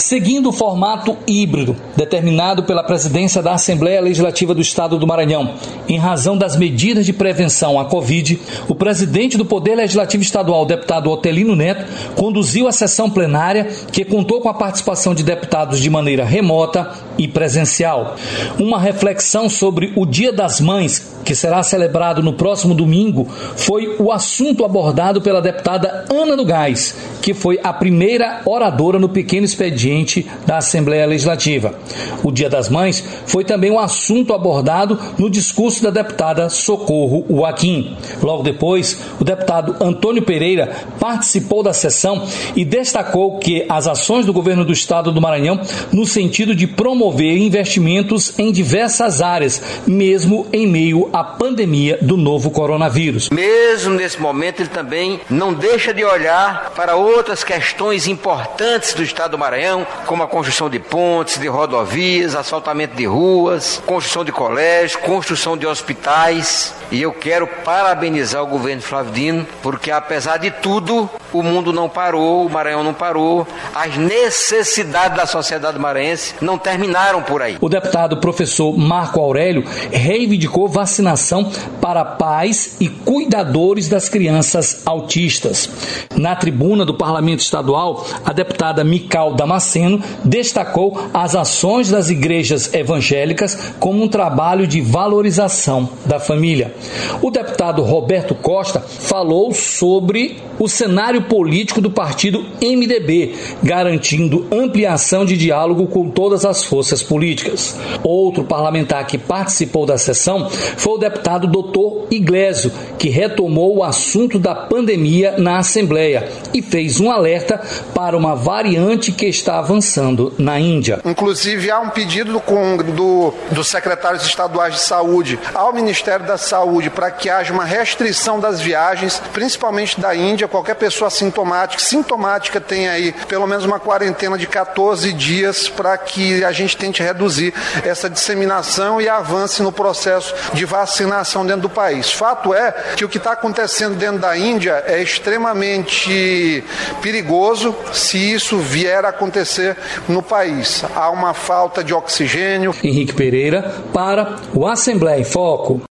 Seguindo o formato híbrido determinado pela presidência da Assembleia Legislativa do Estado do Maranhão, em razão das medidas de prevenção à Covid, o presidente do Poder Legislativo Estadual, deputado Otelino Neto, conduziu a sessão plenária que contou com a participação de deputados de maneira remota e presencial. Uma reflexão sobre o Dia das Mães, que será celebrado no próximo domingo, foi o assunto abordado pela deputada Ana do Gás, que foi a primeira oradora no pequeno expediente da Assembleia Legislativa. O Dia das Mães foi também um assunto abordado no discurso da deputada Socorro Joaquim. Logo depois, o deputado Antônio Pereira participou da sessão e destacou que as ações do governo do Estado do Maranhão no sentido de promover investimentos em diversas áreas, mesmo em meio à pandemia do novo coronavírus. Mesmo nesse momento, ele também não deixa de olhar para outras questões importantes do Estado do Maranhão, como a construção de pontes, de rodovias, asfaltamento de ruas, construção de colégios, construção de hospitais. E eu quero parabenizar o governo Flávio Dino, porque apesar de tudo, o mundo não parou, o Maranhão não parou, as necessidades da sociedade maranhense não terminaram por aí. O deputado professor Marco Aurélio reivindicou vacinação para pais e cuidadores das crianças autistas. Na tribuna do Parlamento Estadual, a deputada Mical Damasceno destacou as ações das igrejas evangélicas como um trabalho de valorização da família. O deputado Roberto Costa falou sobre o cenário político do partido MDB, garantindo ampliação de diálogo com todas as forças políticas. Outro parlamentar que participou da sessão foi o deputado Dr. Iglesio, que retomou o assunto da pandemia na Assembleia e fez um alerta para uma variante que está avançando na Índia. Inclusive, há um pedido dos secretários estaduais de saúde ao Ministério da Saúde para que haja uma restrição das viagens, principalmente da Índia. Qualquer pessoa sintomática tem aí pelo menos uma quarentena de 14 dias para que a gente tente reduzir essa disseminação e avance no processo de vacinação dentro do país. Fato é que o que está acontecendo dentro da Índia é extremamente perigoso se isso vier a acontecer no país. Há uma falta de oxigênio. Henrique Pereira para o Assembleia em Foco.